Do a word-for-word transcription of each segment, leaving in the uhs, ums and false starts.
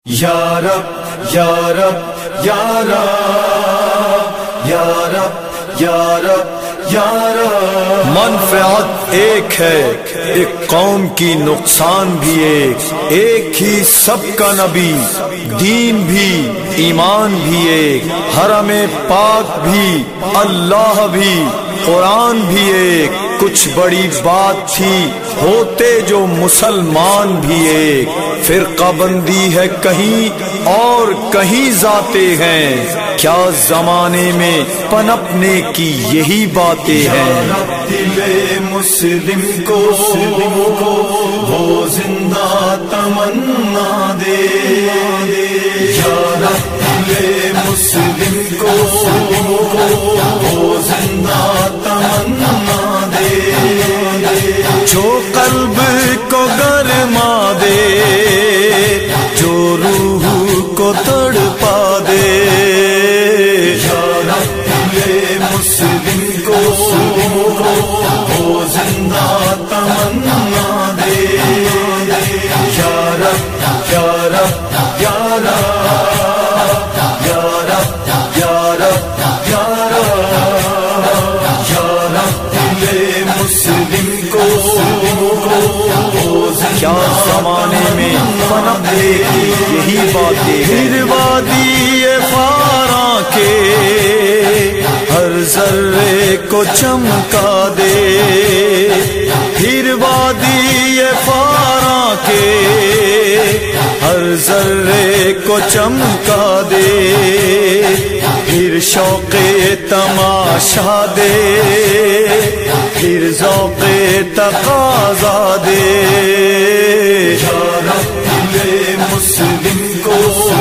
یا رب یا رب یا رب یا رب یا رب یا رب۔ منفعت ایک ہے ایک قوم کی، نقصان بھی ایک، ایک ہی سب کا نبی، دین بھی ایمان بھی ایک، حرم پاک بھی اللہ بھی قرآن بھی ایک، کچھ بڑی بات تھی ہوتے جو مسلمان بھی ایک، فرقہ بندی ہے کہیں اور کہیں ذاتیں ہیں، کیا زمانے میں پنپنے کی یہی باتیں ہیں۔ دل مسلم کو وہ زندہ تمنا دے، یا رب دل مسلم کو وہ زندہ تمنا دے، جو قلب کو گرما دے، جو روح کو تڑپا دے، یا رب دل مسلم کو وہ زندہ تمنا دے، یا رب یا رب یا رب یا رب یا رب یا رب، یا رب دل مسلم کو کیا زمانے میں پنپنے کی یہی باتیں ہیں۔ پھر وادی فاراں کے ہر ذرے کو چمکا دے، پھر وادی فاراں کے ہر ذرے کو چمکا دے، پھر شوق تماشا دے، پھر ذوق تقاضا دے، یا رب دل مسلم کو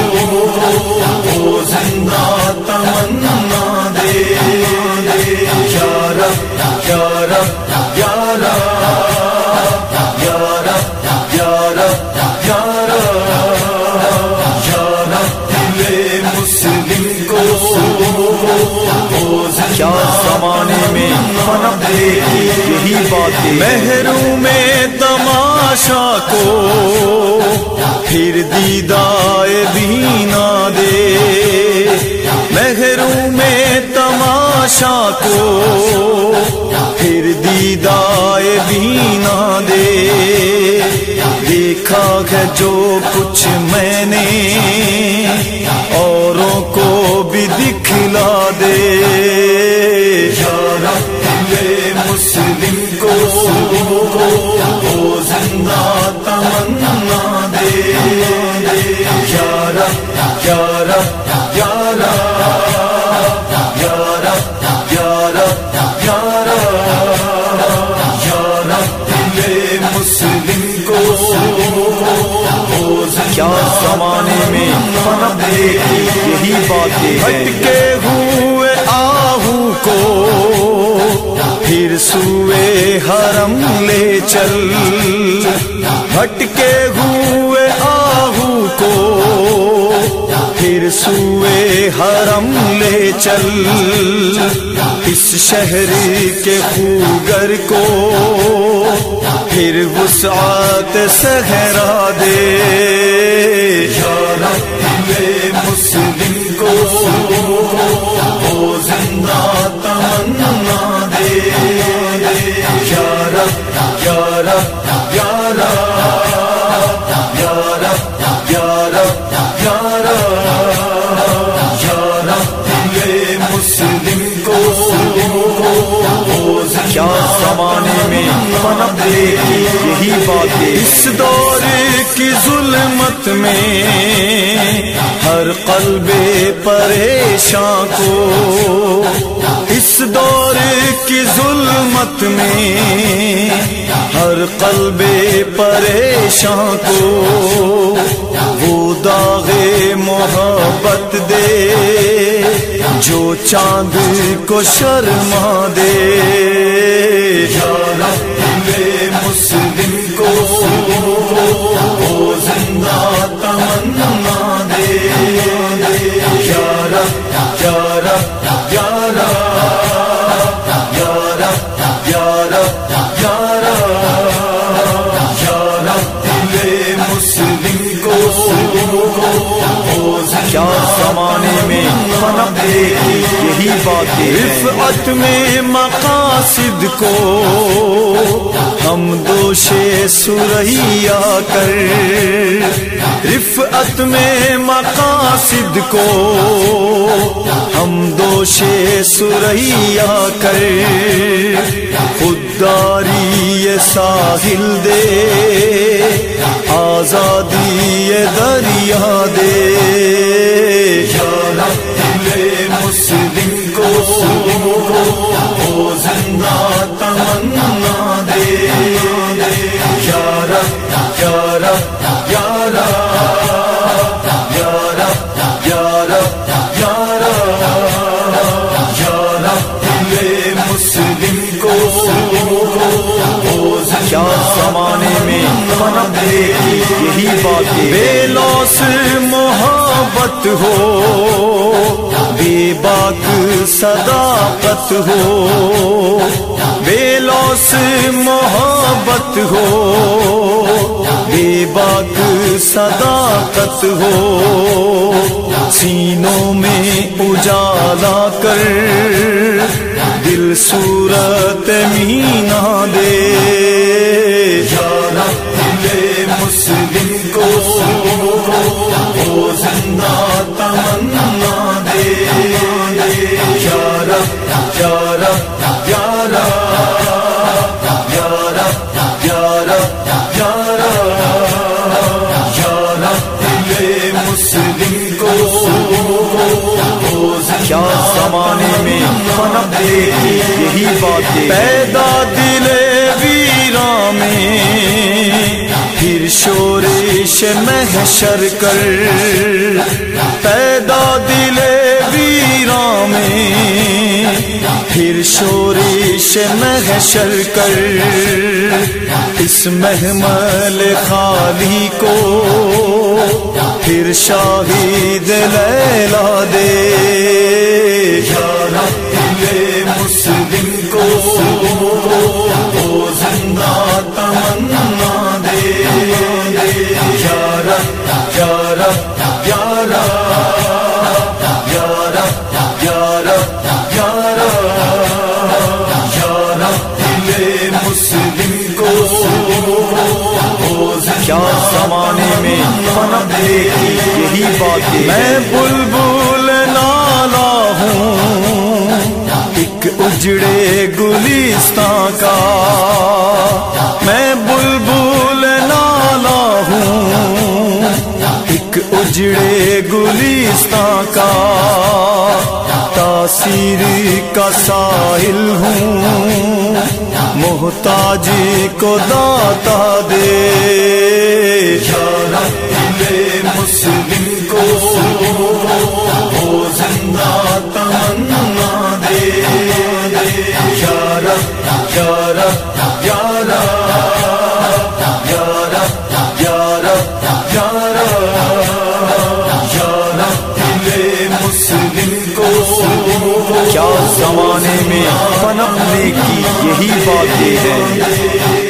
وہ زندہ تمنا دے، یا رب یا رب یا رب یا رب یا رب یا رب، یا رب دل مسلم کو کیا زمانے میں پنپنے کی یہی باتیں۔ محروم تماشا کو پھر دیدائے بینا دے، محروم تماشا کو پھر دیدائے بینا دے، دیکھا ہے جو کچھ میں نے اوروں کو بھی دکھلا دے، یا رب دل مسلم کو وہ زندہ تمنا دے، یا رب یا رب یا رب یا رب یا رب یا رب، یا رب دل مسلم کو کیا زمانے میں پنپنے کی یہی باتیں ہیں۔ بھٹکے ہوئے آہو کو پھر سوئے حرم لے چل، بھٹکے ہوئے آہو کو پھر سوئے حرم لے چل، اس شہر کے خوگر کو پھر وسعت صحرا دے، یا رب دل مسلم کو وہ زندہ تمنا دے، یا رب یا رب یا رب یا رب یا رب یا رب، یا رب دل مسلم کو کیا زمانے میں پنپنے کی یہی باتیں۔ اس دور کی ظلمت میں ہر قلب پریشاں کو، اس دور کی ظلمت میں ہر قلب پریشاں کو وہ داغ محبت دے جو چاند کو شرما دے، یا رب دل مسلم کو وہ زندہ تمنا دے، یا رب یا رب یا رب یا رب یا رب یا رب، یا رب دل مسلم کو پنپنے کی یہی باتیں ہیں۔ رفعت میں مقاصد کو ہم دوشے سریا کر، رفعت میں مقاصد کو ہم دوشے سریا کر، خودداری یہ ساحل دے، آزادی یہ دریا دے، یا رب دل مسلم کو وہ زندہ تمنا دے، یا رب یا رب یا رب یا رب یا رب یا رب یا رب دل مسلم کو کیا زمانے میں پنپنے کی یہی باتیں، بے لوث محبت ہو، بے باک صداقت ہو، بے لوث محبت ہو، بے باک صداقت ہو، سینوں میں اجالا کر دل صورت مینا دے، یا رب دل مسلم کو وہ زندہ تمنا دے، یا رب یا رب یا رب یا رب یا رب یا رب یا رب دل مسلم کو کیا زمانے میں پنپنے کی یہی باتیں، پیدا دل ویراں میں پھر شورش محشر کر، پیدا دل ویراں میں پھر شورش محشر کر، اس محمل خالی کو پھر شاہد لیلا دے، یا رب دل مسلم کو وہ زندہ تمنا دے، یا رب یا رب یا رب یا رب یا رب یا رب یا رب دل مسلم کو کیا زمانے میں پنپنے کی یہی باتیں، میں بلبل لالا ہوں ایک اجڑے گلستان کا، میں بلبل لالا ہوں ایک اجڑے گلستان کا، تاثیر کا سائل ہوں محتاج کو داتا دے، یا رب دل مسلم کو وہ زندہ تمنا دے، یا رب یا رب یا رب یا رب یا رب یا رب یا رب دل مسلم کو کیا زمانے میں پنپنے کی یہی باتیں ہیں۔